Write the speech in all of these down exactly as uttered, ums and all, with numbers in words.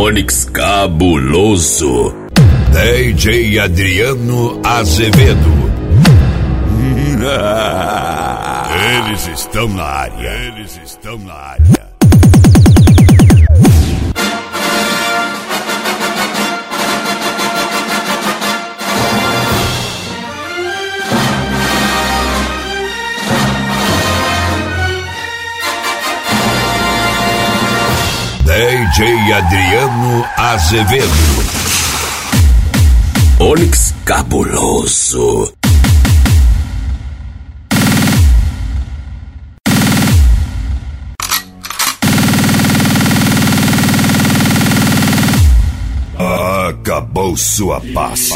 Onix Cabuloso. D J Adriano Azevedo. Eles estão na área. Eles estão na área. D J Adriano Azevedo. Onix Cabuloso. Acabou sua paz.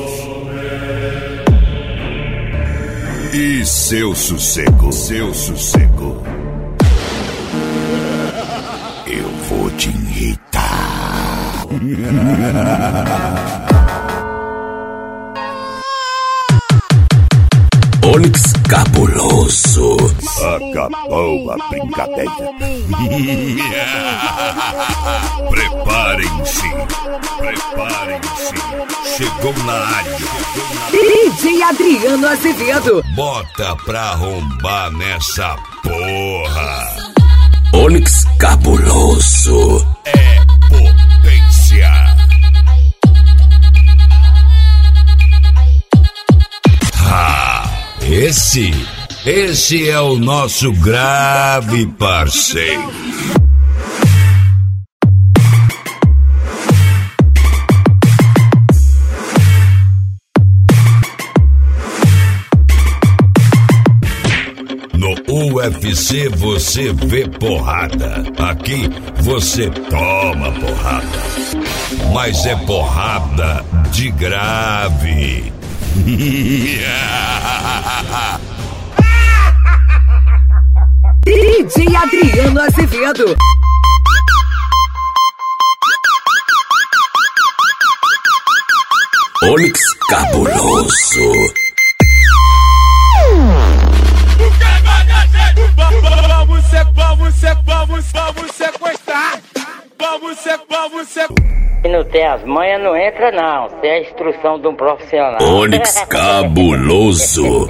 E seu sossego, seu sossego. Eu vou te irritar. Onix Cabuloso. Acabou a brincadeira. Preparem-se. Preparem-se. Chegou na área. D J Adriano Azevedo. Bota pra arrombar nessa porra. Onix Cabuloso. É potência. Ah, esse, esse é o nosso grave parceiro. No U F C você vê porrada. Aqui você toma porrada. Mas é porrada de grave. D J Adriano Azevedo. Onix Cabuloso. Vamos ser, vamos ser, vamos, vamos sequestrar. Vamos ser, vamos ser. Se não tem as manhas, não entra não. Tem a instrução de um profissional. Onix Cabuloso.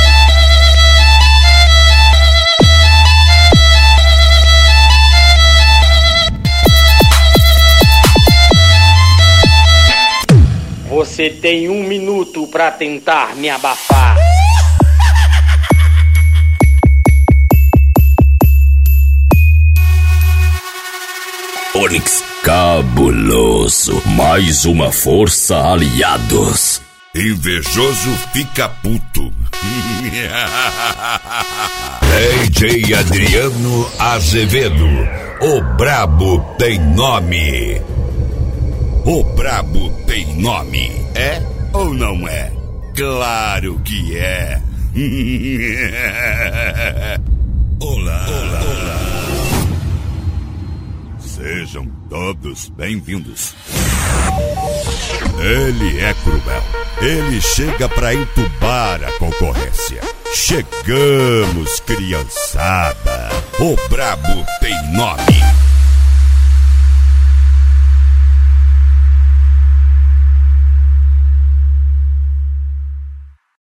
Você tem um minuto pra tentar me abafar. Onix Cabuloso. Mais uma força, aliados. Invejoso fica puto. D J Adriano Azevedo. O brabo tem nome. O brabo tem nome. É ou não é? Claro que é. Olá, olá, olá. Sejam todos bem-vindos. Ele é cruel. Ele chega pra entubar a concorrência. Chegamos, criançada. O brabo tem nome.